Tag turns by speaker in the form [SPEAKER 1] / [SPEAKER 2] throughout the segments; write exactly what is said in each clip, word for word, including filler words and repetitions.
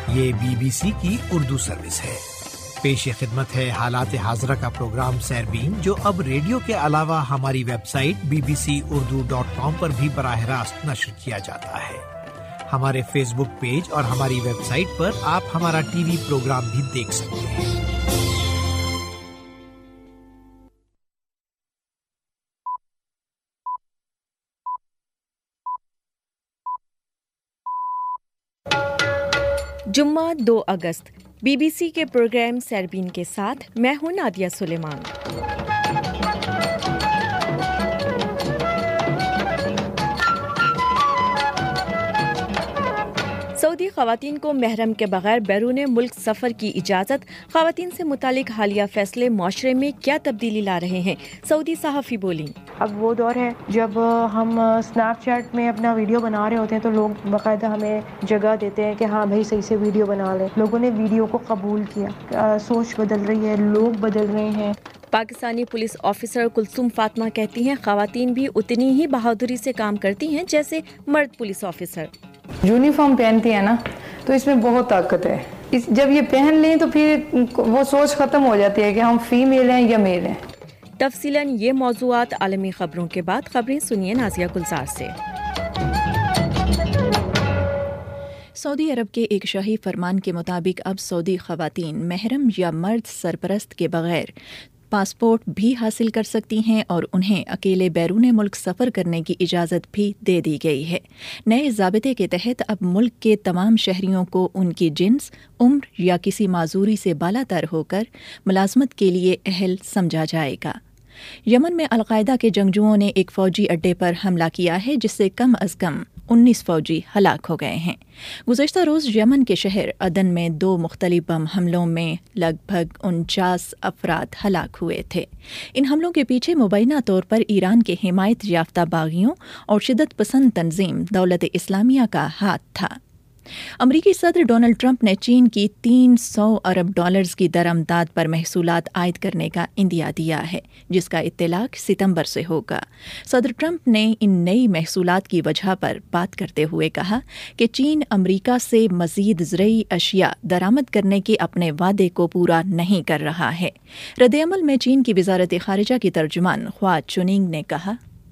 [SPEAKER 1] یہ B B سی کی Urdu service ہے۔ پیش خدمت ہے حالات حاضرہ کا پروگرام سیربین، جو اب ریڈیو کے علاوہ ہماری website B B C Urdu dot com پر بھی براہ راست نشر کیا جاتا ہے۔ ہمارے فیس بک پیج اور ہماری ویب سائٹ پر آپ ہمارا ٹی وی پروگرام بھی دیکھ سکتے ہیں۔
[SPEAKER 2] جمعہ دو اگست بی بی سی کے پروگرام سیربین کے ساتھ میں ہوں نادیہ سلیمان۔ سعودی خواتین کو محرم کے بغیر بیرون ملک سفر کی اجازت، خواتین سے متعلق حالیہ فیصلے معاشرے میں کیا تبدیلی لا رہے ہیں، سعودی صحافی بولیں۔
[SPEAKER 3] اب وہ دور ہے جب ہم اسنیپ چیٹ میں اپنا ویڈیو بنا رہے ہوتے ہیں تو لوگ باقاعدہ ہمیں جگہ دیتے ہیں کہ ہاں بھائی صحیح سے ویڈیو بنا لیں۔ لوگوں نے ویڈیو کو قبول کیا، سوچ بدل رہی ہے، لوگ بدل رہے ہیں۔
[SPEAKER 2] پاکستانی پولیس آفیسر کلثوم فاطمہ کہتی ہیں یونیفارم بھی اتنی ہی بہادری سے کام کرتی ہیں جیسے مرد پولیس آفیسر۔
[SPEAKER 4] یونیفارم پہنتی ہے نا تو اس میں بہت طاقت ہے، اس جب یہ پہن لیں تو پھر وہ سوچ ختم ہو جاتی ہے کہ ہم فیمیل ہیں یا میل ہیں۔
[SPEAKER 2] تفصیلاً یہ موضوعات عالمی خبروں کے بعد، خبریں سنیے نازیہ گلزار سے۔ سعودی عرب کے ایک شاہی فرمان کے مطابق اب سعودی خواتین محرم یا مرد سرپرست کے بغیر پاسپورٹ بھی حاصل کر سکتی ہیں اور انہیں اکیلے بیرون ملک سفر کرنے کی اجازت بھی دے دی گئی ہے۔ نئے ضابطے کے تحت اب ملک کے تمام شہریوں کو ان کی جنس، عمر یا کسی معذوری سے بالا تر ہو کر ملازمت کے لیے اہل سمجھا جائے گا۔ یمن میں القاعدہ کے جنگجوؤں نے ایک فوجی اڈے پر حملہ کیا ہے جس سے کم از کم انیس فوجی ہلاک ہو گئے ہیں۔ گزشتہ روز یمن کے شہر عدن میں دو مختلف بم حملوں میں لگ بھگ انچاس افراد ہلاک ہوئے تھے۔ ان حملوں کے پیچھے مبینہ طور پر ایران کے حمایت یافتہ باغیوں اور شدت پسند تنظیم دولت اسلامیہ کا ہاتھ تھا۔ امریکی صدر ڈونلڈ ٹرمپ نے چین کی تین سو ارب ڈالرز کی درآمدات پر محصولات عائد کرنے کا عندیہ دیا ہے، جس کا اطلاق ستمبر سے ہوگا۔ صدر ٹرمپ نے ان نئی محصولات کی وجہ پر بات کرتے ہوئے کہا کہ چین امریکہ سے مزید زرعی اشیاء درآمد کرنے کے اپنے وعدے کو پورا نہیں کر رہا ہے۔ رد عمل میں چین کی وزارت خارجہ کی ترجمان خوا چونینگ نے کہا،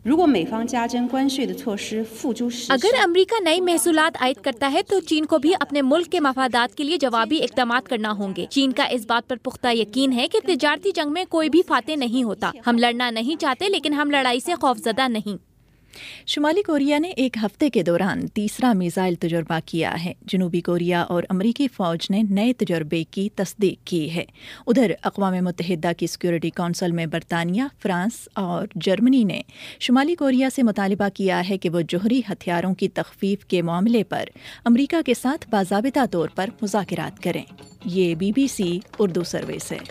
[SPEAKER 5] اگر امریکہ نئی محصولات عائد کرتا ہے تو چین کو بھی اپنے ملک کے مفادات کے لیے جوابی اقدامات کرنا ہوں گے۔ چین کا اس بات پر پختہ یقین ہے کہ تجارتی جنگ میں کوئی بھی فاتح نہیں ہوتا۔ ہم لڑنا نہیں چاہتے لیکن ہم لڑائی سے خوفزدہ نہیں۔
[SPEAKER 2] شمالی کوریا نے ایک ہفتے کے دوران تیسرا میزائل تجربہ کیا ہے۔ جنوبی کوریا اور امریکی فوج نے نئے تجربے کی تصدیق کی ہے۔ ادھر اقوام متحدہ کی سیکورٹی کونسل میں برطانیہ، فرانس اور جرمنی نے شمالی کوریا سے مطالبہ کیا ہے کہ وہ جوہری ہتھیاروں کی تخفیف کے معاملے پر امریکہ کے ساتھ باضابطہ طور پر مذاکرات کریں۔ یہ B B C Urdu service ہے۔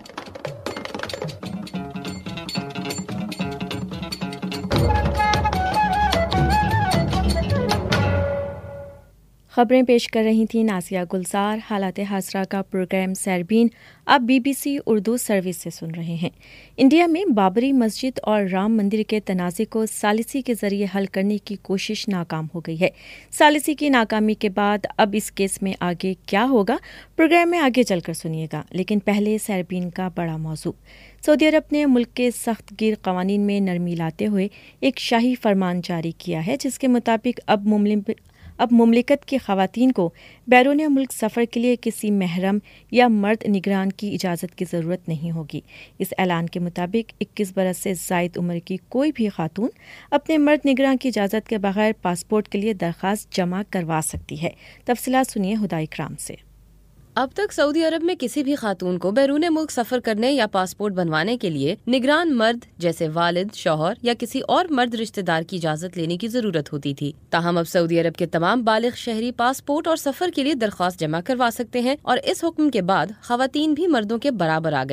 [SPEAKER 2] خبریں پیش کر رہی تھیں نازیہ گلزار۔ حالات حاضرہ کا پروگرام سیربین اب B B C Urdu service سے سن رہے ہیں۔ انڈیا میں بابری مسجد اور رام مندر کے تنازع کو ثالثی کے ذریعے حل کرنے کی کوشش ناکام ہو گئی ہے۔ ثالثی کی ناکامی کے بعد اب اس کیس میں آگے کیا ہوگا، پروگرام میں آگے چل کر سنیے گا، لیکن پہلے سیربین کا بڑا موضوع۔ سعودی عرب نے ملک کے سخت گیر قوانین میں نرمی لاتے ہوئے ایک شاہی فرمان جاری کیا ہے، جس کے مطابق اب مملک اب مملکت کی خواتین کو بیرون ملک سفر کے لیے کسی محرم یا مرد نگران کی اجازت کی ضرورت نہیں ہوگی۔ اس اعلان کے مطابق اکیس برس سے زائد عمر کی کوئی بھی خاتون اپنے مرد نگران کی اجازت کے بغیر پاسپورٹ کے لیے درخواست جمع کروا سکتی ہے۔ تفصیلات سنیے ہدا اکرام سے۔
[SPEAKER 6] اب تک سعودی عرب میں کسی بھی خاتون کو بیرون ملک سفر کرنے یا پاسپورٹ بنوانے کے لیے نگران مرد جیسے والد، شوہر یا کسی اور مرد رشتہ دار کی اجازت لینے کی ضرورت ہوتی تھی۔ تاہم اب سعودی عرب کے تمام بالغ شہری پاسپورٹ اور سفر کے لیے درخواست جمع کروا سکتے ہیں اور اس حکم کے بعد خواتین بھی مردوں کے برابر آ گئی ہیں۔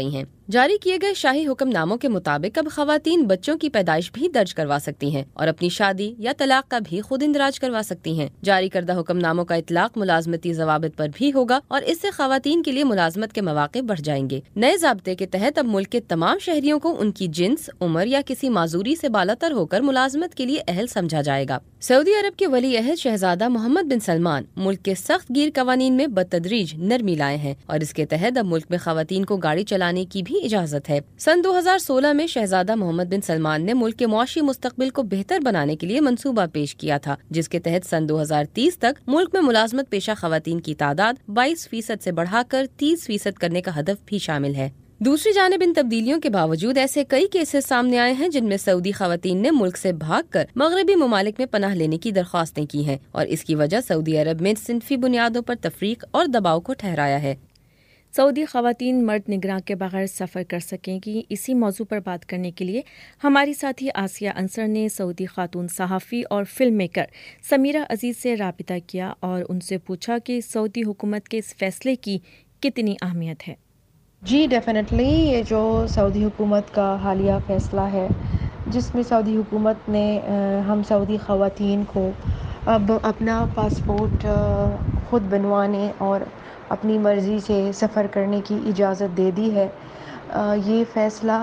[SPEAKER 6] جاری کیے گئے شاہی حکم ناموں کے مطابق اب خواتین بچوں کی پیدائش بھی درج کروا سکتی ہیں اور اپنی شادی یا طلاق کا بھی خود اندراج کروا سکتی ہیں۔ جاری کردہ حکم ناموں کا اطلاق ملازمتی ضوابط پر بھی ہوگا اور اس سے خواتین کے لیے ملازمت کے مواقع بڑھ جائیں گے۔ نئے ضابطے کے تحت اب ملک کے تمام شہریوں کو ان کی جنس، عمر یا کسی معذوری سے بالاتر ہو کر ملازمت کے لیے اہل سمجھا جائے گا۔ سعودی عرب کے ولی عہد شہزادہ محمد بن سلمان ملک کے سخت گیر قوانین میں بتدریج نرمی لائے ہیں اور اس کے تحت اب ملک میں خواتین کو گاڑی چلانے کی بھی اجازت ہے۔ سن دو ہزار سولہ میں شہزادہ محمد بن سلمان نے ملک کے معاشی مستقبل کو بہتر بنانے کے لیے منصوبہ پیش کیا تھا، جس کے تحت سن دو ہزار تیس تک ملک میں ملازمت پیشہ خواتین کی تعداد بائیس فیصد سے بڑھا کر تیس فیصد کرنے کا ہدف بھی شامل ہے۔ دوسری جانب ان تبدیلیوں کے باوجود ایسے کئی کیسز سامنے آئے ہیں جن میں سعودی خواتین نے ملک سے بھاگ کر مغربی ممالک میں پناہ لینے کی درخواستیں کی ہیں اور اس کی وجہ سعودی عرب میں صنفی بنیادوں پر تفریق اور دباؤ کو ٹھہرایا ہے۔
[SPEAKER 2] سعودی خواتین مرد نگراں کے بغیر سفر کر سکیں گی، اسی موضوع پر بات کرنے کے لیے ہماری ساتھی آسیہ انصر نے سعودی خاتون صحافی اور فلم میکر سمیرہ عزیز سے رابطہ کیا اور ان سے پوچھا کہ سعودی حکومت کے اس فیصلے کی کتنی اہمیت ہے۔
[SPEAKER 3] جی ڈیفینیٹلی یہ جو سعودی حکومت کا حالیہ فیصلہ ہے جس میں سعودی حکومت نے ہم سعودی خواتین کو اب اپنا پاسپورٹ خود بنوانے اور اپنی مرضی سے سفر کرنے کی اجازت دے دی ہے، یہ فیصلہ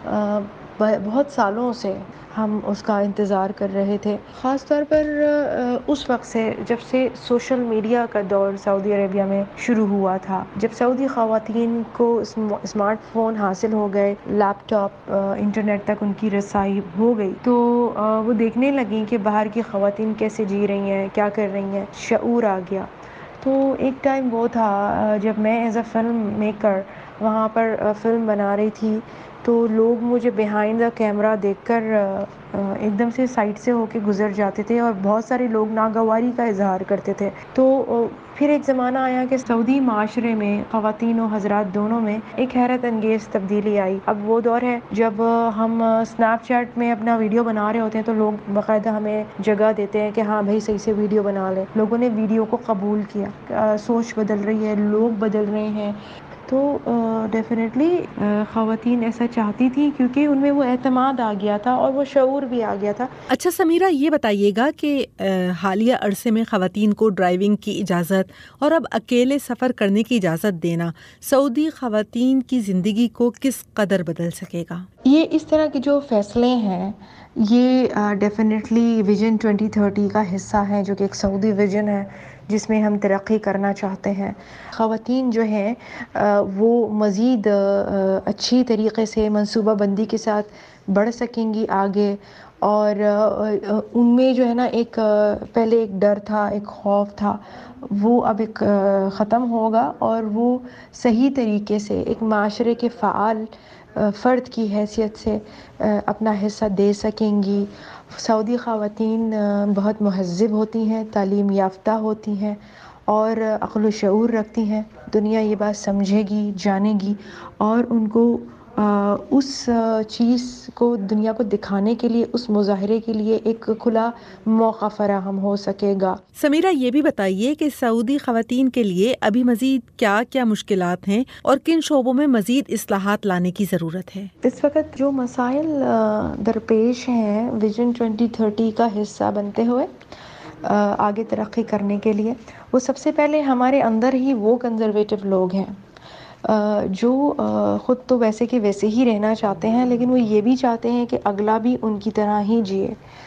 [SPEAKER 3] بہت سالوں سے ہم اس کا انتظار کر رہے تھے، خاص طور پر اس وقت سے جب سے سوشل میڈیا کا دور سعودی عربیہ میں شروع ہوا تھا، جب سعودی خواتین کو اسمارٹ فون حاصل ہو گئے، لیپ ٹاپ، انٹرنیٹ تک ان کی رسائی ہو گئی، تو وہ دیکھنے لگیں کہ باہر کی خواتین کیسے جی رہی ہیں، کیا کر رہی ہیں، شعور آ گیا۔ تو ایک ٹائم وہ تھا جب میں ایز اے فلم میکر وہاں پر فلم بنا رہی تھی تو لوگ مجھے بیہائنڈ دا کیمرہ دیکھ کر ایک دم سے سائڈ سے ہو کے گزر جاتے تھے اور بہت سارے لوگ ناگواری کا اظہار کرتے تھے۔ تو پھر ایک زمانہ آیا کہ سعودی معاشرے میں خواتین و حضرات دونوں میں ایک حیرت انگیز تبدیلی آئی۔ اب وہ دور ہے جب ہم اسنیپ چیٹ میں اپنا ویڈیو بنا رہے ہوتے ہیں تو لوگ باقاعدہ ہمیں جگہ دیتے ہیں کہ ہاں بھائی صحیح سے ویڈیو بنا لیں۔ لوگوں نے ویڈیو کو قبول کیا، سوچ بدل رہی ہے، لوگ بدل رہے ہیں۔ تو ڈیفینیٹلی خواتین ایسا چاہتی تھی کیونکہ ان میں وہ اعتماد آ گیا تھا اور وہ شعور بھی آ گیا تھا۔
[SPEAKER 7] اچھا سمیرہ، یہ بتائیے گا کہ حالیہ عرصے میں خواتین کو ڈرائیونگ کی اجازت اور اب اکیلے سفر کرنے کی اجازت دینا سعودی خواتین کی زندگی کو کس قدر بدل سکے گا؟
[SPEAKER 3] یہ اس طرح کے جو فیصلے ہیں یہ ڈیفینیٹلی ویژن ٹوئنٹی تھرٹی کا حصہ ہیں، جو کہ ایک سعودی ویژن ہے جس میں ہم ترقی کرنا چاہتے ہیں۔ خواتین جو ہیں وہ مزید اچھی طریقے سے منصوبہ بندی کے ساتھ بڑھ سکیں گی آگے، اور ان میں جو ہے نا ایک پہلے ایک ڈر تھا، ایک خوف تھا، وہ اب ایک ختم ہوگا اور وہ صحیح طریقے سے ایک معاشرے کے فعال فرد کی حیثیت سے اپنا حصہ دے سکیں گی۔ سعودی خواتین بہت مہذب ہوتی ہیں، تعلیم یافتہ ہوتی ہیں اور عقل و شعور رکھتی ہیں۔ دنیا یہ بات سمجھے گی، جانے گی اور ان کو اس چیز کو دنیا کو دکھانے کے لیے، اس مظاہرے کے لیے ایک کھلا موقع فراہم ہو سکے گا۔
[SPEAKER 7] سمیرہ، یہ بھی بتائیے کہ سعودی خواتین کے لیے ابھی مزید کیا کیا مشکلات ہیں اور کن شعبوں میں مزید اصلاحات لانے کی ضرورت ہے؟
[SPEAKER 3] اس وقت جو مسائل درپیش ہیں ویژن ٹوئنٹی تھرٹی کا حصہ بنتے ہوئے آگے ترقی کرنے کے لیے، وہ سب سے پہلے ہمارے اندر ہی وہ کنزرویٹو لوگ ہیں جو خود تو ویسے کہ ویسے ہی رہنا چاہتے ہیں، لیکن وہ یہ بھی چاہتے ہیں کہ اگلا بھی ان کی طرح ہی جیے۔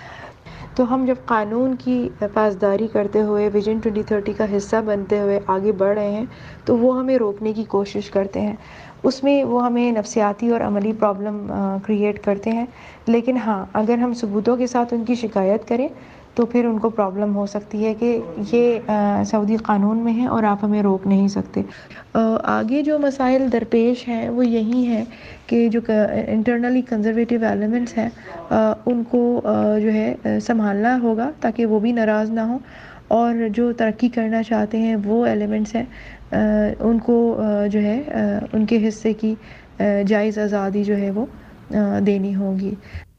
[SPEAKER 3] تو ہم جب قانون کی پاسداری کرتے ہوئے ویژن ٹوئنٹی تھرٹی کا حصہ بنتے ہوئے آگے بڑھ رہے ہیں تو وہ ہمیں روکنے کی کوشش کرتے ہیں، اس میں وہ ہمیں نفسیاتی اور عملی پرابلم کریٹ کرتے ہیں، لیکن ہاں اگر ہم ثبوتوں کے ساتھ ان کی شکایت کریں تو پھر ان کو پرابلم ہو سکتی ہے کہ یہ سعودی قانون میں ہے اور آپ ہمیں روک نہیں سکتے۔ آگے جو مسائل درپیش ہیں وہ یہی ہیں کہ جو انٹرنلی کنزرویٹو ایلیمنٹس ہیں ان کو جو ہے سنبھالنا ہوگا تاکہ وہ بھی ناراض نہ ہوں، اور جو ترقی کرنا چاہتے ہیں وہ ایلیمنٹس ہیں ان کو جو ہے ان کے حصے کی جائز آزادی جو ہے وہ دینی ہوگی۔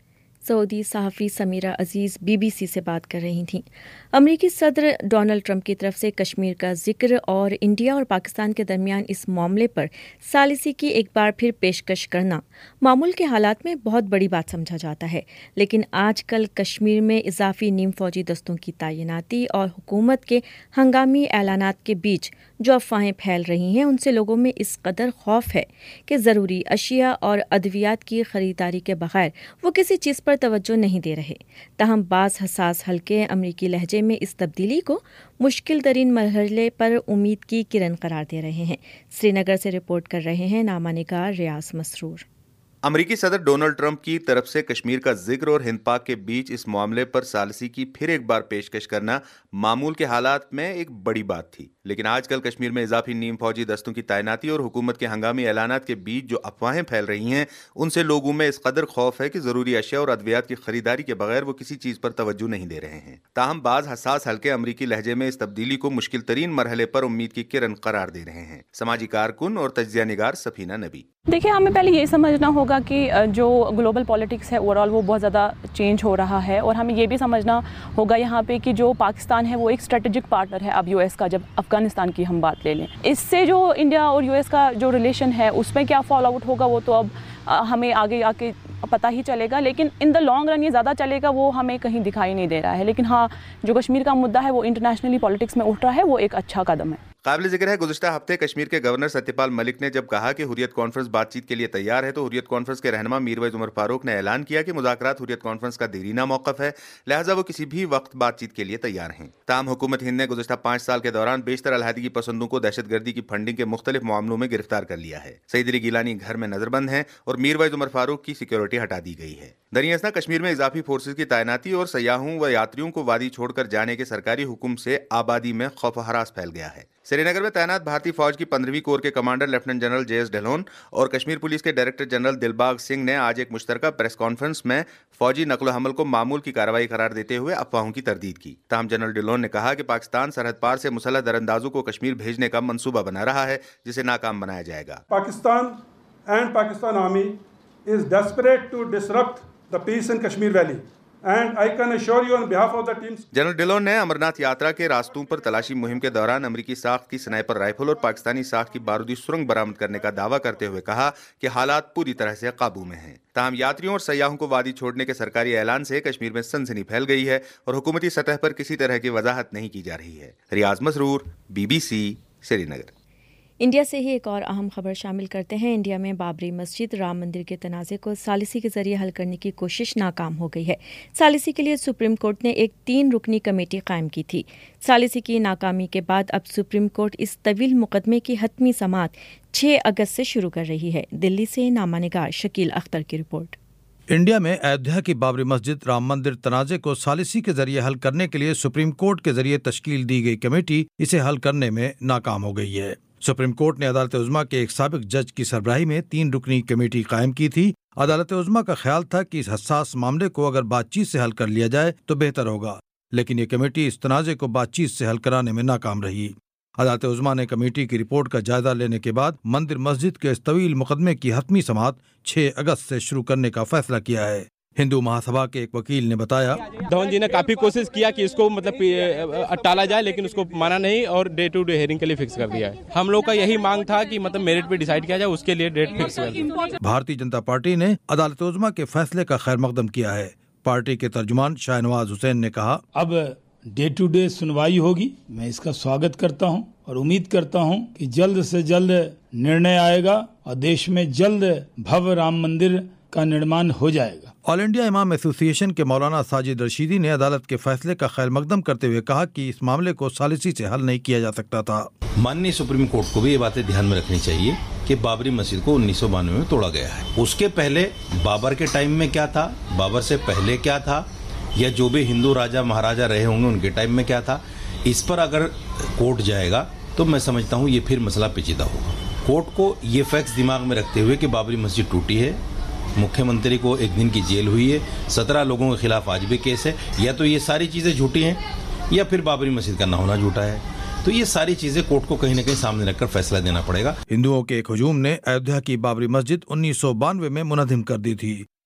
[SPEAKER 2] سعودی صحافی Samira Aziz B B C سے بات کر رہی تھیں۔ امریکی صدر ڈونلڈ ٹرمپ کی طرف سے کشمیر کا ذکر اور انڈیا اور پاکستان کے درمیان اس معاملے پر ثالثی کی ایک بار پھر پیشکش کرنا معمول کے حالات میں بہت بڑی بات سمجھا جاتا ہے، لیکن آج کل کشمیر میں اضافی نیم فوجی دستوں کی تعیناتی اور حکومت کے ہنگامی اعلانات کے بیچ جو افواہیں پھیل رہی ہیں ان سے لوگوں میں اس قدر خوف ہے کہ ضروری اشیاء اور ادویات کی خریداری کے بغیر وہ کسی چیز پر توجہ نہیں دے رہے۔ تاہم بعض حساس حلقے امریکی لہجے میں اس تبدیلی کو مشکل ترین مرحلے پر امید کی کرن قرار دے رہے ہیں۔ سری نگر سے رپورٹ کر رہے ہیں نامہ نگار ریاض مسرور۔
[SPEAKER 8] امریکی صدر ڈونلڈ ٹرمپ کی طرف سے کشمیر کا ذکر اور ہند پاک کے بیچ اس معاملے پر ثالثی کی پھر ایک بار پیشکش کرنا معمول کے حالات میں ایک بڑی بات تھی، لیکن آج کل کشمیر میں اضافی نیم فوجی دستوں کی تعیناتی اور حکومت کے ہنگامی اعلانات کے بیچ جو افواہیں پھیل رہی ہیں ان سے لوگوں میں اس قدر خوف ہے کہ ضروری اشیاء اور ادویات کی خریداری کے بغیر وہ کسی چیز پر توجہ نہیں دے رہے ہیں۔ تاہم بعض حساس حلقے امریکی لہجے میں اس تبدیلی کو مشکل ترین مرحلے پر امید کی کرن قرار دے رہے ہیں۔ سماجی کارکن اور تجزیہ نگار سفینہ نبی:
[SPEAKER 9] دیکھیں، ہمیں پہلے یہ سمجھنا ہوگا کہ جو گلوبل پالیٹکس ہے اوور آل وہ بہت زیادہ چینج ہو رہا ہے، اور ہمیں یہ بھی سمجھنا ہوگا یہاں پہ کہ جو پاکستان ہے وہ ایک اسٹریٹجک پارٹنر ہے اب یو ایس کا۔ جب افغانستان کی ہم بات لے لیں، اس سے جو انڈیا اور یو ایس کا جو ریلیشن ہے اس میں کیا فال آؤٹ ہوگا وہ تو اب ہمیں آگے آ کے پتہ ہی چلے گا، لیکن ان دا لانگ رن یہ زیادہ چلے گا وہ ہمیں کہیں دکھائی نہیں دے رہا ہے۔ لیکن ہاں، جو کشمیر کا مدعا ہے وہ انٹرنیشنلی پالیٹکس میں اٹھ رہا ہے، وہ ایک اچھا قدم ہے۔
[SPEAKER 8] قابل ذکر ہے گزشتہ ہفتے کشمیر کے گورنر ستیہ پال ملک نے جب کہا کہ حریت کانفرنس بات چیت کے لیے تیار ہے تو حریت کانفرنس کے رہنما میرویز عمر فاروق نے اعلان کیا کہ مذاکرات حریت کانفرنس کا دیرینہ موقف ہے، لہٰذا وہ کسی بھی وقت بات چیت کے لیے تیار ہیں۔ تاہم حکومت ہند نے گزشتہ پانچ سال کے دوران بیشتر علیحدگی پسندوں کو دہشت گردی کی فنڈنگ کے مختلف معاملوں میں گرفتار کر لیا ہے۔ سعید علی گیلانی گھر میں نظر بند ہیں اور میرویز عمر فاروق کی سیکیورٹی ہٹا دی گئی ہے۔ دریں اثنا کشمیر میں اضافی فورسز کی تعیناتی اور سیاحوں و یاتریوں کو وادی چھوڑ کر جانے کے سرکاری حکم سے آبادی میں خوف و ہراس پھیل گیا ہے۔ سری نگر میں تعینات بھارتی فوج کی پندرہویں کور کے commander lieutenant general J S Dhillon اور کشمیر پولیس کے ڈائریکٹر جنرل دلباغ سنگھ نے آج ایک مشترکہ پریس کانفرنس میں فوجی نقل و حمل کو معمول کی کارروائی قرار دیتے ہوئے افواہوں کی تردید کی۔ تاہم جنرل ڈھلون نے کہا کہ پاکستان سرحد پار سے مسلح دراندازوں کو کشمیر بھیجنے کا منصوبہ بنا رہا ہے جسے ناکام بنایا جائے گا۔
[SPEAKER 10] Pakistan and Pakistan army is desperate to disrupt the peace in Kashmir Valley and I can assure you on behalf of the teams.
[SPEAKER 8] General Dhillon نے امرناتھ یاترا کے راستوں پر تلاشی مہم کے دوران امریکی ساخت کی سنائپر رائفل اور پاکستانی ساخت کی بارودی سرنگ برآمد کرنے کا دعویٰ کرتے ہوئے کہا کہ حالات پوری طرح سے قابو میں ہیں۔ تاہم یاتریوں اور سیاحوں کو وادی چھوڑنے کے سرکاری اعلان سے کشمیر میں سنسنی پھیل گئی ہے اور حکومتی سطح پر کسی طرح کی وضاحت نہیں کی جا رہی ہے۔ Riaz Masroor, B B C, Srinagar.
[SPEAKER 2] India سے ہی ایک اور اہم خبر شامل کرتے ہیں۔ انڈیا میں بابری مسجد رام مندر کے تنازع کو ثالثی کے ذریعے حل کرنے کی کوشش ناکام ہو گئی ہے۔ ثالثی کے لیے سپریم کورٹ نے ایک تین رکنی کمیٹی قائم کی تھی۔ ثالثی کی ناکامی کے بعد اب سپریم کورٹ اس طویل مقدمے کی حتمی سماعت چھ اگست سے شروع کر رہی ہے۔ دلی سے نامہ نگار شکیل اختر کی رپورٹ۔
[SPEAKER 11] انڈیا میں ایودھیا کی بابری مسجد رام مندر تنازع کو ثالثی کے ذریعے حل کرنے کے لیے سپریم کورٹ کے ذریعے تشکیل دی گئی کمیٹی اسے حل کرنے میں ناکام ہو گئی ہے۔ سپریم کورٹ نے عدالت عظمیٰ کے ایک سابق جج کی سربراہی میں تین رکنی کمیٹی قائم کی تھی۔ عدالت عظمیٰ کا خیال تھا کہ اس حساس معاملے کو اگر بات چیت سے حل کر لیا جائے تو بہتر ہوگا، لیکن یہ کمیٹی اس تنازع کو بات چیت سے حل کرانے میں ناکام رہی۔ عدالت عظمیٰ نے کمیٹی کی رپورٹ کا جائزہ لینے کے بعد مندر مسجد کے اس طویل مقدمے کی حتمی سماعت چھ اگست سے شروع کرنے کا فیصلہ کیا ہے۔ ہندو مہاسبھا کے ایک وکیل نے بتایا،
[SPEAKER 12] دھون جی نے کافی کوشش کیا کہ اس کو مطلب ٹالا جائے، لیکن اس کو مانا نہیں اور ڈے ٹو ڈے ہیئرنگ کے لیے فکس کر دیا ہے۔ ہم لوگ کا یہی مانگ تھا کہ مطلب میرٹ پہ ڈیسائیڈ کیا جائے، اس کے لیے ڈیٹ فکس کر دیا۔
[SPEAKER 11] بھارتی جنتا پارٹی نے عدالت عظمیٰ کے فیصلے کا خیر مقدم کیا ہے۔ پارٹی کے ترجمان شاہ نواز حسین نے کہا،
[SPEAKER 13] اب ڈے ٹو ڈے سنوائی ہوگی، میں اس کا سواگت کرتا ہوں اور امید کرتا ہوں کہ جلد سے جلد نرنے آئے گا اور دیش میں جلد بھو رام مندر کا نرمان ہو جائے گا۔
[SPEAKER 11] آل انڈیا امام ایسوسی ایشن کے مولانا ساجد رشیدی نے عدالت کے فیصلے کا خیر مقدم کرتے ہوئے کہا کہ اس معاملے کو ثالثی سے حل نہیں کیا جا سکتا تھا۔
[SPEAKER 14] ماننی سپریم کورٹ کو بھی یہ باتیں دھیان میں رکھنی چاہیے کہ بابری مسجد کو انیس سو بانوے میں توڑا گیا ہے۔ اس کے پہلے بابر کے ٹائم میں کیا تھا، بابر سے پہلے کیا تھا، یا جو بھی ہندو راجہ مہاراجہ رہے ہوں گے ان کے ٹائم میں کیا تھا، اس پر اگر کورٹ جائے گا تو میں سمجھتا ہوں یہ پھر مسئلہ پیچیدہ ہوگا۔ کورٹ کو یہ فیکٹس دماغ میں رکھتے ہوئے کہ بابری مسجد ٹوٹی ہے، مکھیہ منتری کو ایک دن کی جیل ہوئی ہے، سترہ لوگوں کے خلاف آج بھی کیس ہے، یا تو یہ ساری چیزیں جھوٹی ہیں یا پھر بابری مسجد کا نہ ہونا جھوٹا ہے، تو یہ ساری چیزیں کورٹ کو کہیں نہ کہیں سامنے رکھ کر فیصلہ دینا پڑے گا۔
[SPEAKER 11] ہندوؤں کے ایک ہجوم نے ایودھیا کی بابری مسجد انیس سو بانوے میں منہدم کر دی تھی۔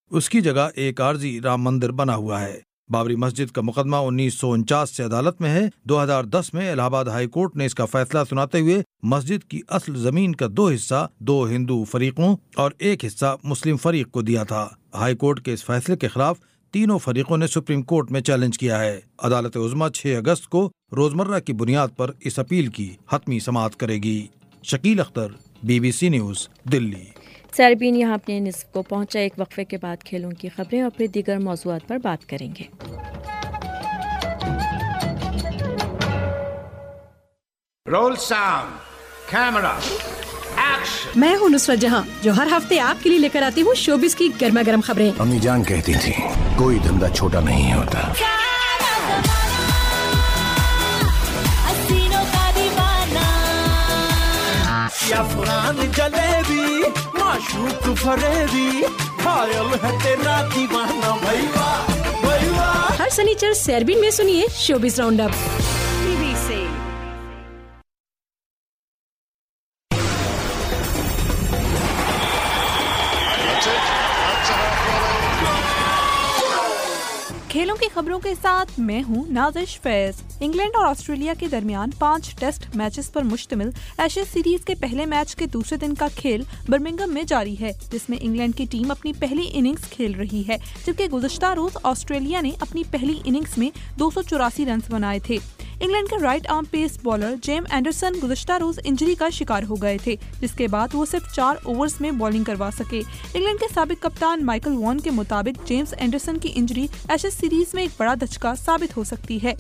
[SPEAKER 11] اس کی جگہ ایک عارضی رام مندر بنا ہوا ہے۔ بابری مسجد کا مقدمہ انیس سو انچاس سے عدالت میں ہے۔ دو ہزار دس میں الہ آباد ہائی کورٹ نے اس کا فیصلہ سناتے ہوئے مسجد کی اصل زمین کا دو حصہ دو ہندو فریقوں اور ایک حصہ مسلم فریق کو دیا تھا۔ ہائی کورٹ کے اس فیصلے کے خلاف تینوں فریقوں نے سپریم کورٹ میں چیلنج کیا ہے۔ عدالت عظمیٰ چھ اگست کو روزمرہ کی بنیاد پر اس اپیل کی حتمی سماعت کرے گی۔ Shakeel Akhtar, B B C news, Delhi.
[SPEAKER 2] Sairbeen یہاں اپنے نصف کو پہنچا، ایک وقفے کے بعد کھیلوں کی خبریں اور پھر دیگر موضوعات پر بات کریں گے۔
[SPEAKER 15] Roll sound, camera, action.
[SPEAKER 16] میں ہوں نصرت جہاں، جو ہر ہفتے آپ کے لیے لے کر آتی ہوں شوبز کی گرما گرم خبریں۔
[SPEAKER 15] امی جان کہتی تھی کوئی دھندا چھوٹا نہیں ہوتا۔
[SPEAKER 17] افغان جلیبی، معشوق فریبی، حائل ہے تیرا دیوانہ بھائی واہ بھائی واہ۔
[SPEAKER 16] ہر سنیچر سیربین میں سنیے showbiz round up, T V سے۔
[SPEAKER 18] کھیلوں کی خبروں کے ساتھ میں ہوں نازش فیض۔ انگلینڈ اور آسٹریلیا کے درمیان پانچ ٹیسٹ میچز پر مشتمل ایشیز سیریز کے پہلے میچ کے دوسرے دن کا کھیل برمنگھم میں جاری ہے، جس میں انگلینڈ کی ٹیم اپنی پہلی اننگز کھیل رہی ہے، جبکہ گزشتہ روز آسٹریلیا نے اپنی پہلی اننگز میں دو سو چوراسی رنز بنائے تھے۔ انگلینڈ کے right arm pace bowler Jim Anderson گزشتہ روز انجری کا شکار ہو گئے تھے، جس کے بعد وہ صرف چار اوورز میں بالنگ کروا سکے۔ انگلینڈ کے سابق کپتان مائیکل وان کے مطابق جیمز اینڈرسن کی انجری ایشیز سیریز میں ایک بڑا دھچکا ثابت ہو سکتی ہے۔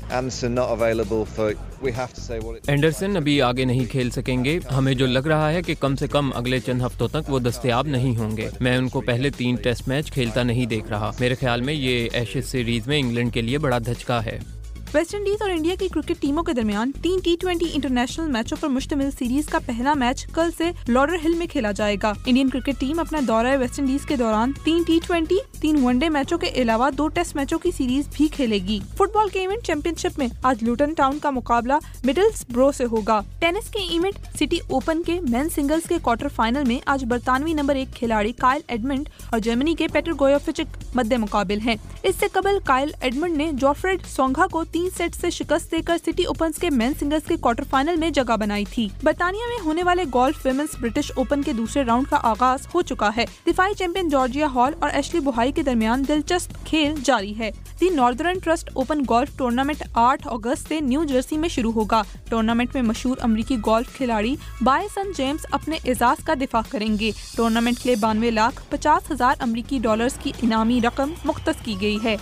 [SPEAKER 19] اینڈرسن ابھی آگے نہیں کھیل سکیں گے، ہمیں جو لگ رہا ہے کہ کم سے کم اگلے چند ہفتوں تک وہ دستیاب نہیں ہوں گے۔ میں ان کو پہلے تین ٹیسٹ میچ کھیلتا نہیں دیکھ رہا، میرے خیال میں یہ ایشیز سیریز میں انگلینڈ کے لیے بڑا دھچکا ہے۔
[SPEAKER 18] ویسٹ انڈیز اور انڈیا کی کرکٹ ٹیموں کے درمیان تین ٹی ٹوینٹی انٹرنیشنل میچوں پر مشتمل سیریز کا پہلا میچ کل سے لارڈر ہل میں کھیلا جائے گا۔ انڈین کرکٹ ٹیم اپنا دورہ ویسٹ انڈیز کے دوران تین ٹی ٹوینٹی، تین ون ڈے میچوں کے علاوہ دو ٹیسٹ میچوں کی سیریز بھی کھیلے گی۔ فٹ بال کے ایونٹ چیمپئن شپ میں آج لوٹن ٹاؤن کا مقابلہ مڈلز برو سے ہوگا۔ ٹینس کے ایونٹ سٹی اوپن کے مین سنگلز کے کوارٹر فائنل میں آج برطانوی نمبر ایک کھلاڑی کائل ایڈمنڈ اور جرمنی کے پیٹر گویوفچک مد مقابل ہیں۔ اس سے قبل کائل ایڈمنڈ نے جوفریڈ سونگھا کو تین سیٹ سے شکست دے کر سٹی اوپنز کے مین سنگلز کے کوارٹر فائنل میں جگہ بنائی تھی۔ برطانیہ میں ہونے والے گولف ویمنز برٹش اوپن کے دوسرے راؤنڈ کا آغاز ہو چکا ہے۔ دفاعی چیمپئن جارجیا ہال اور ایشلی بوہائی کے درمیان دلچسپ کھیل جاری ہے۔ The Northern Trust Open golf tournament آٹھ اگست سے نیو جرسی میں شروع ہوگا۔ ٹورنامنٹ میں مشہور امریکی گولف کھلاڑی بائسن جیمز اپنے اعزاز کا دفاع کریں گے۔ ٹورنامنٹ کے لیے بانوے لاکھ پچاس ہزار امریکی ڈالرز کی انعامی رقم مختص کی گئی ہے۔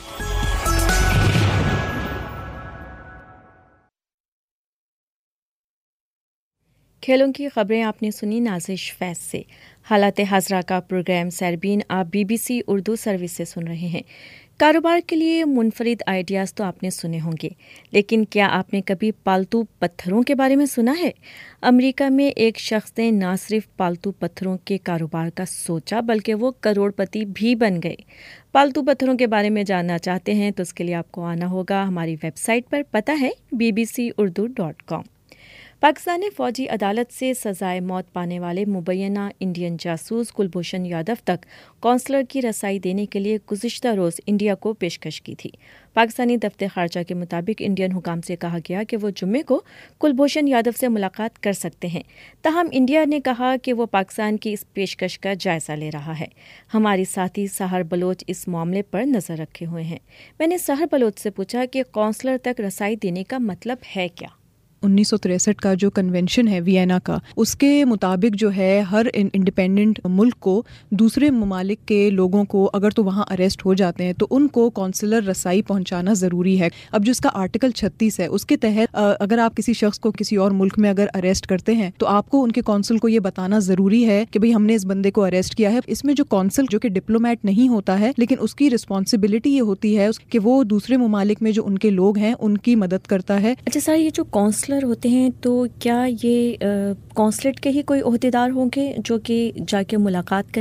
[SPEAKER 2] کھیلوں کی خبریں آپ نے سنی نازش فیض سے۔ حالات حاضرہ کا پروگرام سیربین آپ B B C Urdu service سے سن رہے ہیں۔ کاروبار کے لیے منفرد آئیڈیاز تو آپ نے سنے ہوں گے، لیکن کیا آپ نے کبھی پالتو پتھروں کے بارے میں سنا ہے؟ امریکہ میں ایک شخص نے نہ صرف پالتو پتھروں کے کاروبار کا سوچا بلکہ وہ کروڑ پتی بھی بن گئے۔ پالتو پتھروں کے بارے میں جاننا چاہتے ہیں تو اس کے لیے آپ کو آنا ہوگا ہماری ویب سائٹ پر، پتہ ہے B B C Urdu dot com. Pakistan نے فوجی عدالت سے سزائے موت پانے والے مبینہ انڈین جاسوس کلبھوشن یادو تک کونسلر کی رسائی دینے کے لیے گزشتہ روز انڈیا کو پیشکش کی تھی۔ پاکستانی دفتر خارجہ کے مطابق انڈین حکام سے کہا گیا کہ وہ جمعے کو کلبھوشن یادو سے ملاقات کر سکتے ہیں، تاہم انڈیا نے کہا کہ وہ پاکستان کی اس پیشکش کا جائزہ لے رہا ہے۔ ہماری ساتھی سحر بلوچ اس معاملے پر نظر رکھے ہوئے ہیں۔ میں نے سحر بلوچ سے پوچھا کہ کونسلر تک رسائی دینے کا مطلب ہے کیا؟
[SPEAKER 20] انیس سو تریسٹھ کا جو کنونشن ہے وینا کا، اس کے مطابق جو ہے ہر انڈیپینڈنٹ ملک کو دوسرے ممالک کے لوگوں کو اگر تو وہاں اریسٹ ہو جاتے ہیں تو ان کو کونسلر رسائی پہنچانا ضروری ہے۔ اب جو اس کا آرٹیکل چھتیس ہے اس کے تحت اگر آپ کسی شخص کو کسی اور ملک میں اگر اریسٹ کرتے ہیں تو آپ کو ان کے کونسل کو یہ بتانا ضروری ہے کہ بھئی ہم نے اس بندے کو اریسٹ کیا ہے۔ اس میں جو کونسل جو کہ ڈپلومیٹ نہیں ہوتا ہے لیکن اس کی رسپانسبلٹی یہ ہوتی ہے کہ وہ دوسرے ممالک میں جو ان کے لوگ ہیں ان کی مدد کرتا ہے۔
[SPEAKER 2] اچھا سر، یہ جو کونسلر ہوتے ہیں تو کیا یہ کونسلیٹ کے ہی کوئی عہدیدار ہوں گے جو کہ جا کے ملاقات کریں گے؟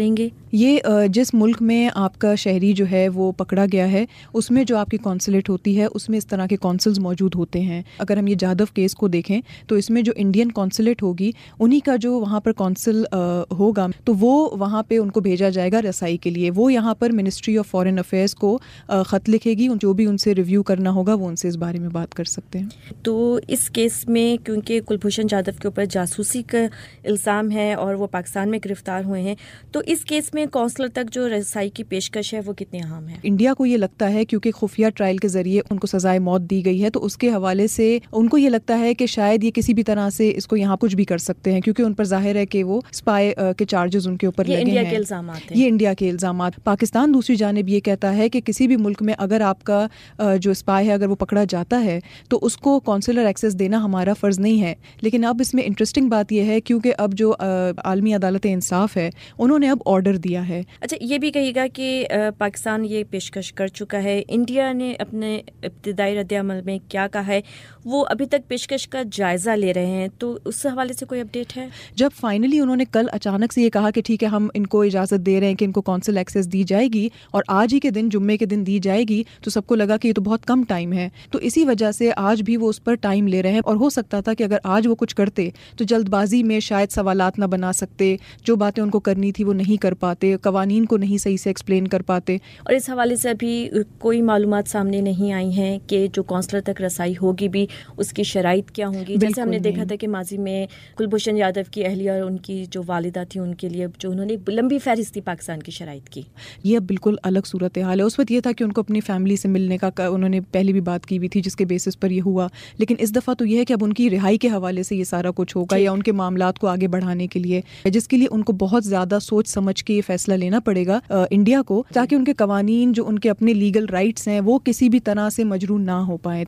[SPEAKER 20] یہ جس ملک میں آپ کا شہری جو ہے وہ پکڑا گیا ہے اس میں جو آپ کی کونسلیٹ ہوتی ہے اس میں اس طرح کے کونسلز موجود ہوتے ہیں. اگر ہم یہ جادو کیس کو دیکھیں تو اس میں جو انڈین کونسلیٹ ہوگی انہی کا جو وہاں پر کونسل ہوگا تو وہ وہاں پہ ان کو بھیجا جائے گا رسائی کے لیے. وہ یہاں پر منسٹری آف فارن افیئرس کو خط لکھے گی, جو بھی ان سے ریویو کرنا ہوگا وہ ان سے اس بارے میں بات کر سکتے ہیں.
[SPEAKER 21] تو اس کیس میں کیونکہ کلبھوشن جادو کے اوپر جاسوسی کا الزام ہے اور وہ پاکستان میں گرفتار ہوئے ہیں, تو اس کیس میں کونسلر تک جو رسائی کی پیشکش ہے وہ کتنی اہم ہے؟
[SPEAKER 20] انڈیا کو یہ لگتا ہے کیونکہ خفیہ ٹرائل کے ذریعے ان کو سزائے موت دی گئی ہے تو اس کے حوالے سے ان کو یہ لگتا ہے کہ شاید یہ کسی بھی طرح سے اس کو یہاں کچھ بھی کر سکتے ہیں, کیونکہ ان پر ظاہر ہے کہ وہ اسپائی کے چارجز ان کے اوپر لگے ہیں.
[SPEAKER 21] انڈیا کے الزامات ہیں.
[SPEAKER 20] یہ انڈیا کے الزامات. پاکستان دوسری جانب یہ کہتا ہے کہ کسی بھی ملک میں اگر آپ کا جو اسپائی ہے اگر وہ پکڑا جاتا ہے تو اس کو کونسلر ایکسیس دینا ہمارا فرض نہیں ہے. لیکن اب اس میں انٹرسٹنگ بات یہ ہے کیونکہ اب جو عالمی عدالت انصاف ہے انہوں نے اب آرڈر دیا ہے.
[SPEAKER 21] اچھا, یہ بھی کہے گا کہ پاکستان یہ پیشکش کر چکا ہے, انڈیا نے اپنے ابتدائی رد عمل میں کیا کہا ہے, وہ ابھی تک پیشکش کا جائزہ لے رہے ہیں, تو اس حوالے سے کوئی اپڈیٹ ہے؟
[SPEAKER 20] جب فائنلی انہوں نے کل اچانک سے یہ کہا کہ ٹھیک ہے ہم ان کو اجازت دے رہے ہیں کہ ان کو کونسل ایکسیس دی جائے گی اور آج ہی کے دن جمعے کے دن دی جائے گی, تو سب کو لگا کہ یہ تو بہت کم ٹائم ہے, تو اسی وجہ سے آج بھی وہ اس پر ٹائم لے رہے ہیں. اور ہو سکتا تھا کہ اگر آج وہ کچھ کرتے تو جلد بازی میں شاید سوالات نہ بنا سکتے, جو باتیں ان کو کرنی تھی وہ نہیں کر پاتے, قوانین کو نہیں صحیح سے ایکسپلین کر پاتے.
[SPEAKER 21] اور اس حوالے سے ابھی کوئی معلومات سامنے نہیں آئی ہیں کہ جو کونسلر تک رسائی ہوگی بھی اس کی شرائط کیا ہوں گی. جیسے ہم نے دیکھا تھا کہ ماضی میں کلبھوشن یادو کی اہلیہ اور ان کی جو والدہ تھی ان کے لیے جو انہوں نے لمبی فہرست تھی پاکستان کی شرائط کی,
[SPEAKER 20] یہ اب بالکل الگ صورتحال ہے. اس وقت یہ تھا کہ ان کو اپنی فیملی سے ملنے کا انہوں نے پہلے بھی بات کی ہوئی تھی جس کے بیسس پر یہ ہوا, لیکن اس دفعہ تو یہ ہے کہ اب ان کی رہائی کے حوالے سے یہ سارا کچھ ہوگا یا ان کے معاملات کو آگے بڑھانے کے لیے, جس کے لیے ان کو بہت زیادہ سوچ سمجھ کے یہ فیصلہ لینا پڑے گا انڈیا کو, تاکہ ان کے قوانین جو ان کے اپنے لیگل رائٹس ہیں وہ کسی بھی طرح سے مجروح نہ ہو پائیں.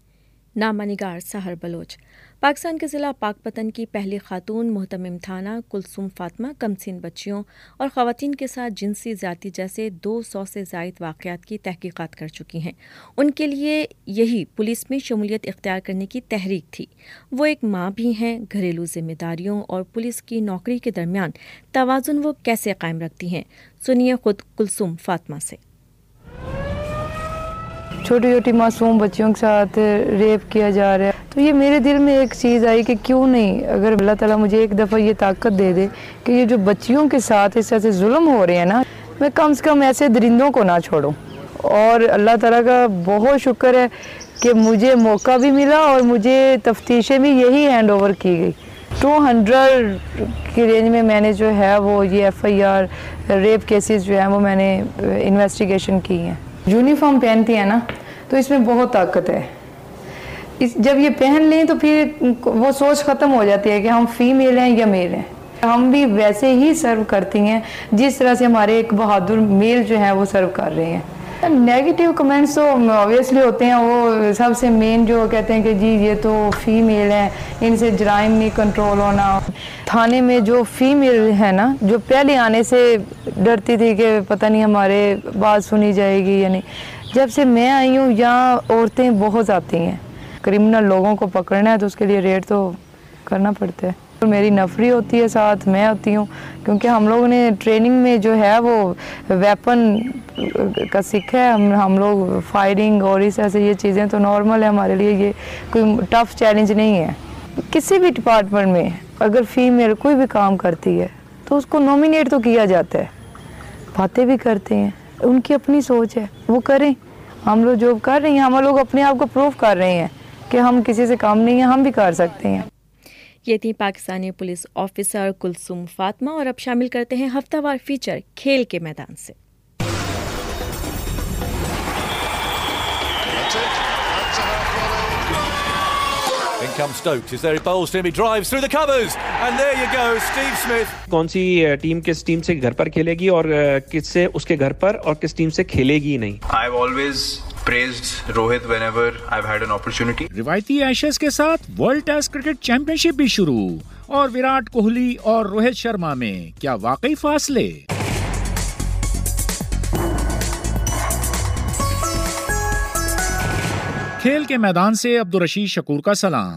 [SPEAKER 21] نامہ نگار سحر بلوچ. پاکستان کے ضلع پاک پتن کی پہلی خاتون محتمم تھانہ کلثوم فاطمہ کم سن بچیوں اور خواتین کے ساتھ جنسی زیادتی جیسے دو سو سے زائد واقعات کی تحقیقات کر چکی ہیں. ان کے لیے یہی پولیس میں شمولیت اختیار کرنے کی تحریک تھی. وہ ایک ماں بھی ہیں. گھریلو ذمہ داریوں اور پولیس کی نوکری کے درمیان توازن وہ کیسے قائم رکھتی ہیں, سنیے خود کلثوم فاطمہ سے.
[SPEAKER 4] چھوٹی چھوٹی معصوم بچیوں کے ساتھ ریپ کیا جا رہا ہے, تو یہ میرے دل میں ایک چیز آئی کہ کیوں نہیں, اگر اللہ تعالیٰ مجھے ایک دفعہ یہ طاقت دے دے کہ یہ جو بچیوں کے ساتھ اس طرح سے ظلم ہو رہے ہیں نا, میں کم سے کم ایسے درندوں کو نہ چھوڑوں. اور اللہ تعالیٰ کا بہت شکر ہے کہ مجھے موقع بھی ملا اور مجھے تفتیشیں بھی یہی ہینڈ اوور کی گئی. ٹو ہنڈریڈ کی رینج میں میں نے جو ہے وہ یہ F I R rape cases جو ہیں وہ میں نے انویسٹیگیشن کی ہیں. یونیفارم پہنتی ہیں نا تو اس میں بہت طاقت ہے. اس جب یہ پہن لیں تو پھر وہ سوچ ختم ہو جاتی ہے کہ ہم فیمیل ہیں یا میل ہیں. ہم بھی ویسے ہی سرو کرتی ہیں جس طرح سے ہمارے ایک بہادر میل جو ہیں وہ سرو کر رہے ہیں. نیگیٹیو کمنٹس تو اوبیسلی ہوتے ہیں. وہ سب سے مین جو کہتے ہیں کہ جی یہ تو فیمیل ہیں, ان سے جرائم نہیں کنٹرول ہونا. تھانے میں جو فیمیل ہے نا, جو پہلے آنے سے ڈرتی تھی کہ پتہ نہیں ہمارے بات سنی جائے گی یا نہیں, جب سے میں آئی ہوں یہاں عورتیں بہت آتی ہیں. کرمنل لوگوں کو پکڑنا ہے تو اس کے لیے ریڈ تو کرنا پڑتا ہے. میری نفری ہوتی ہے, ساتھ میں ہوتی ہوں, کیونکہ ہم لوگوں نے ٹریننگ میں جو ہے وہ ویپن کا سیکھا ہے. ہم ہم لوگ فائرنگ اور اس طرح سے یہ چیزیں تو نارمل ہے ہمارے لیے, یہ کوئی ٹف چیلنج نہیں ہے. کسی بھی ڈپارٹمنٹ میں اگر فیمیل کوئی بھی کام کرتی ہے تو اس کو نومینیٹ تو کیا جاتا ہے. باتیں بھی کرتے ہیں, ان کی اپنی سوچ ہے, وہ کریں. ہم لوگ جو کر رہے ہیں, ہم لوگ اپنے آپ کو پروف کر رہے ہیں کہ ہم کسی سے کام نہیں ہیں, ہم بھی کر سکتے ہیں.
[SPEAKER 21] یہ تھی پاکستانی پولیس آفیسر کلثوم فاطمہ. اور اب شامل کرتے ہیں ہفتہ وار فیچر کھیل کے میدان سے.
[SPEAKER 22] In comes Stokes, is there he bowls to him, he drives through the covers, and there you go, Steve Smith.
[SPEAKER 23] کون سی ٹیم کس ٹیم سے گھر پر کھیلے گی اور کس سے اس کے گھر پر اور کس ٹیم سے کھیلے گی نہیں.
[SPEAKER 24] I've always praised Rohit whenever I've had an opportunity.
[SPEAKER 25] روایتی ایشز کے ساتھ world test cricket championship بھی شروع, اور وراٹ کوہلی اور روہت شرما میں کیا واقعی فاصلے. کھیل کے میدان سے عبدالرشید شکور کا سلام.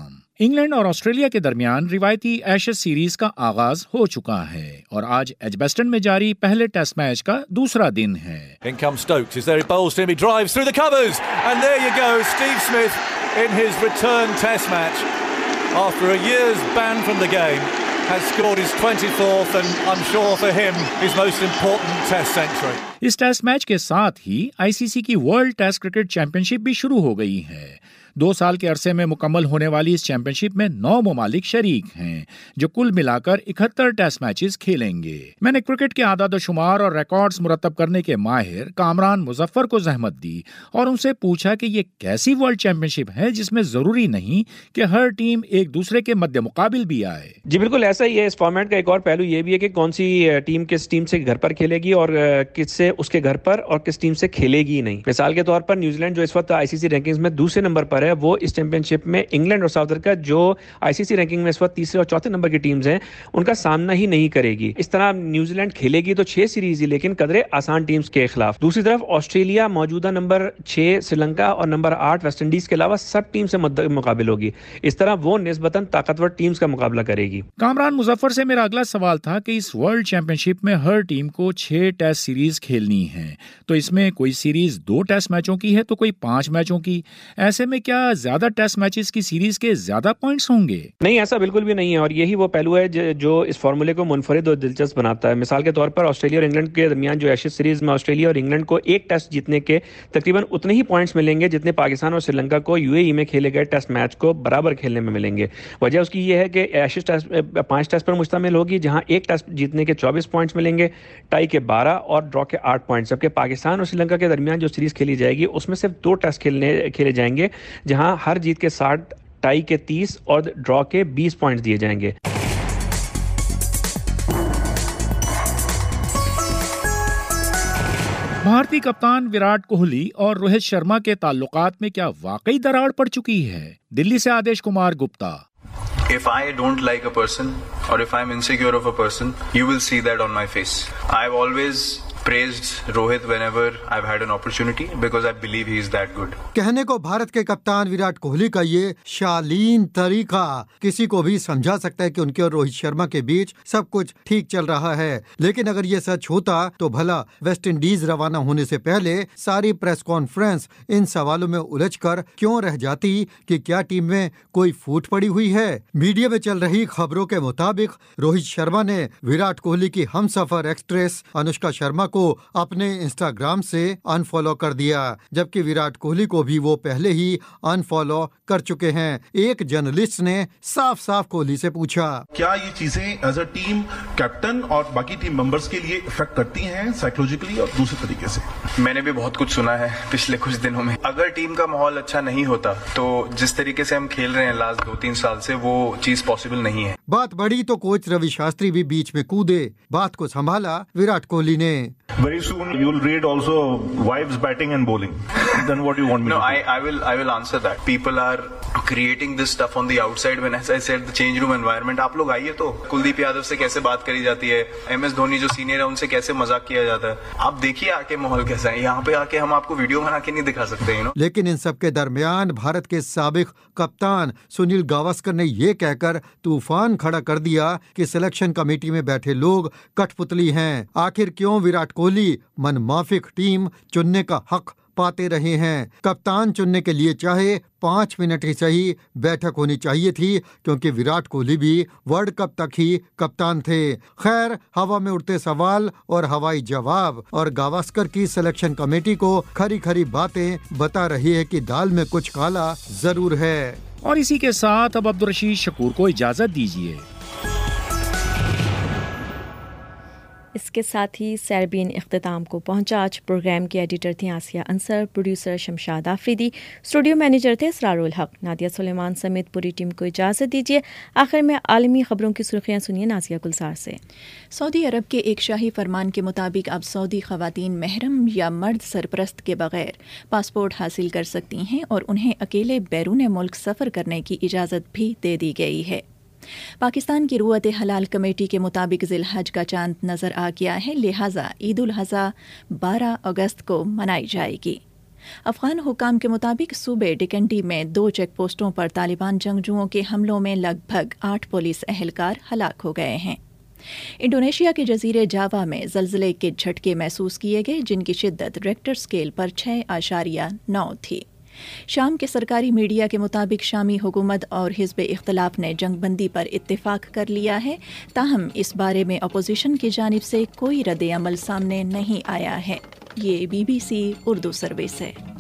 [SPEAKER 25] انگلینڈ اور آسٹریلیا کے درمیان روایتی ایشز سیریز کا آغاز ہو چکا ہے اور آج ایجبسٹن میں جاری پہلے ٹیسٹ میچ کا دوسرا دن ہے.
[SPEAKER 22] In comes Stokes, is there he bowls to him, he drives through the covers, and there you go, Steve Smith in his return test match after a year's ban from the game has scored his twenty-fourth and I'm sure for him his most important test century.
[SPEAKER 25] اس test match کے ساتھ ہی I C C کی world test cricket championship بھی شروع ہو گئی ہے. دو سال کے عرصے میں مکمل ہونے والی اس چیمپئن شپ میں نو ممالک شریک ہیں جو کل ملا کر اکہتر ٹیسٹ میچز کھیلیں گے. میں نے کرکٹ کے اعداد و شمار اور ریکارڈز مرتب کرنے کے ماہر کامران مظفر کو زحمت دی اور ان سے پوچھا کہ یہ کیسی ورلڈ چیمپئن شپ ہے جس میں ضروری نہیں کہ ہر ٹیم ایک دوسرے کے مد مقابل بھی آئے.
[SPEAKER 23] جی بالکل ایسا ہی ہے. اس فارمیٹ کا ایک اور پہلو یہ بھی ہے کہ کون سی ٹیم کس ٹیم سے گھر پر کھیلے گی اور کس سے اس کے گھر پر اور کس ٹیم سے کھیلے گی نہیں. مثال کے طور پر نیوزی لینڈ جو اس وقت آئی سی سی رینکنگز میں دوسرے نمبر پر ہے وہ اس چیمپئن شپ میں انگلینڈ اور ساؤتھ افریقہ جو آئی سی سی رینکنگ میں اس وقت تیسرے اور چوتھے نمبر کی ٹیمز ہیں ان کا سامنا ہی نہیں کرے گی. اس طرح نیوزی لینڈ کھیلے گی تو چھ سیریز ہی لیکن قدرے آسان ٹیمز کے خلاف. دوسری طرف آسٹریلیا موجودہ نمبر چھ سری لنکا اور نمبر آٹھ ویسٹ انڈیز کے علاوہ سب ٹیم سے مقابل ہوگی. اس طرح وہ نسبتاً طاقتور ٹیمز کا مقابلہ کرے گی.
[SPEAKER 25] کامران مظفر سے میرا اگلا سوال تھا کہ اس ورلڈ چیمپئن شپ میں ہر ٹیم کو چھ ٹیسٹ سیریز کھیلنی ہے تو اس میں کوئی سیریز دو ٹیسٹ میچوں کی ہے تو کوئی پانچ میچوں کی. ایسے میں کیا زیادہ ٹیسٹ میچز کی سیریز کے زیادہ پوائنٹس ہوں گے؟
[SPEAKER 23] نہیں ایسا بالکل بھی نہیں ہے اور یہی وہ پہلو ہے جو اس فارمولے کو منفرد اور دلچسپ بناتا ہے. مثال کے طور پر آسٹریلیا اور انگلینڈ کے درمیان جو ایشز سیریز میں آسٹریلیا اور انگلینڈ کو ایک ٹیسٹ جیتنے کے تقریباً اتنے ہی پوائنٹس ملیں گے جتنے پاکستان اور سری لنکا کو یو اے ای میں کھیلے گئے ٹیسٹ میچ کو برابر کھیلنے میں ملیں گے. وجہ اس کی یہ ہے کہ ایشز ٹیسٹ پانچ ٹیسٹ پر مشتمل ہوگی جہاں ایک ٹیسٹ جیتنے کے چوبیس پوائنٹس ملیں گے, ٹائی کے بارہ اور ڈرا کے آٹھ پوائنٹس. جبکہ پاکستان اور سری لنکا کے درمیان جو سیریز کھیلی جائے گی اس میں صرف دو ٹیسٹ کھیلنے کھیلے جائیں گے جہاں ہر جیت کے ساٹھ, ٹائی کے تیس اور ڈرا کے بیس پوائنٹس دیے جائیں گے.
[SPEAKER 25] بھارتی کپتان وراٹ کوہلی اور روہت شرما کے تعلقات میں کیا واقعی دراڑ پڑ چکی ہے؟ دلی سے آدیش Kumar Gupta.
[SPEAKER 24] If I don't like a person or if I'm insecure of a person, you will see that on my face. I've always praised Rohit whenever I've had an opportunity because I believe he is that good.
[SPEAKER 1] کہنے کو بھارت کے کپتان وراٹ کوہلی کا یہ شالین طریقہ کسی کو بھی سمجھا سکتا ہے کہ ان کے اور روہت شرما کے بیچ سب کچھ ٹھیک چل رہا ہے, لیکن اگر یہ سچ ہوتا تو بھلا ویسٹ انڈیز روانہ ہونے سے پہلے ساری پریس کانفرنس ان سوالوں میں الجھ کر کیوں رہ جاتی کہ کیا ٹیم میں کوئی پھوٹ پڑی ہوئی ہے؟ میڈیا میں چل رہی خبروں کے مطابق روہت شرما نے وراٹ کوہلی کی ہم سفر ایکسٹریس انوشکا شرما کو اپنے انسٹاگرام سے ان فالو کر دیا, جبکہ وراٹ کوہلی کو بھی وہ پہلے ہی ان فالو کر چکے ہیں. ایک جرنلسٹ نے صاف صاف کوہلی سے پوچھا,
[SPEAKER 3] کیا یہ چیزیں ایز اے ٹیم کیپٹن اور باقی ٹیم ممبرز کے لیے افیکٹ کرتی ہیں سائیکولوجیکلی اور دوسرے طریقے سے؟
[SPEAKER 24] میں نے بھی بہت کچھ سنا ہے پچھلے کچھ دنوں میں. اگر ٹیم کا ماحول اچھا نہیں ہوتا تو جس طریقے سے ہم کھیل رہے ہیں لاسٹ دو تین سال سے وہ چیز پاسبل نہیں ہے.
[SPEAKER 1] بات بڑی تو کوچ روی شاستری بھی بیچ میں کودے. بات کو سنبھالا وراٹ کوہلی نے.
[SPEAKER 3] Very soon you will read also wives batting and bowling. Then what do you want me
[SPEAKER 24] no,
[SPEAKER 3] to do?
[SPEAKER 24] No, I, I will I will answer that. People are creating this stuff on the outside when as I said the change room environment. آپ لوگ آئیے تو کلدیپ یادو سے کیسے بات کری جاتی ہے, ایم ایس دھونی جو سینئر ہے ان سے کیسے مذاق کیا جاتا ہے. آپ دیکھیے آ کے ماحول کیسا ہے. یہاں پہ آ کے ہم آپ کو ویڈیو بنا کے نہیں دکھا سکتے ہیں.
[SPEAKER 1] لیکن ان سب کے درمیان بھارت کے سابق کپتان سنیل گواسکر نے یہ کہہ کر طوفان کھڑا کر دیا کہ سلیکشن کمیٹی میں بیٹھے لوگ کٹ پتلی ہیں. آخر کیوں وراٹ کوہلی من موافق ٹیم چننے کا حق پاتے رہے ہیں؟ کپتان چننے کے لیے چاہے پانچ منٹ ہی صحیح بیٹھک ہونی چاہیے تھی کیونکہ وراٹ کوہلی بھی ورلڈ کپ تک ہی کپتان تھے. خیر, ہوا میں اڑتے سوال اور ہوائی جواب اور گواسکر کی سلیکشن کمیٹی کو کھری کھری باتیں بتا رہی ہے کہ دال میں کچھ کالا ضرور ہے.
[SPEAKER 25] اور اسی کے ساتھ اب عبدالرشید شکور کو اجازت دیجیے.
[SPEAKER 21] اس کے ساتھ ہی سیربین اختتام کو پہنچا. آج پروگرام کی ایڈیٹر تھیں Asiya Ansar, producer Shamshad Afridi, studio manager تھے اسرار الحق. نادیہ سلیمان سمیت پوری ٹیم کو اجازت دیجیے. آخر میں عالمی خبروں کی سرخیاں سنیے نازیہ گلزار سے.
[SPEAKER 2] سعودی عرب کے ایک شاہی فرمان کے مطابق اب سعودی خواتین محرم یا مرد سرپرست کے بغیر پاسپورٹ حاصل کر سکتی ہیں اور انہیں اکیلے بیرون ملک سفر کرنے کی اجازت بھی دے دی گئی ہے. پاکستان کی روعت حلال کمیٹی کے مطابق ذی الحج کا چاند نظر آ گیا ہے, لہٰذا عید الاضحیٰ بارہ اگست کو منائی جائے گی. افغان حکام کے مطابق صوبے ڈکنڈی میں دو چیک پوسٹوں پر طالبان جنگجوؤں کے حملوں میں لگ بھگ آٹھ پولیس اہلکار ہلاک ہو گئے ہیں۔ انڈونیشیا کے جزیرے جاوا میں زلزلے کے جھٹکے محسوس کیے گئے، جن کی شدت ریکٹر سکیل پر چھ اشاریہ نو تھی۔ شام کے سرکاری میڈیا کے مطابق شامی حکومت اور حزب اختلاف نے جنگ بندی پر اتفاق کر لیا ہے، تاہم اس بارے میں اپوزیشن کی جانب سے کوئی رد عمل سامنے نہیں آیا ہے۔ یہ B B C Urdu service ہے۔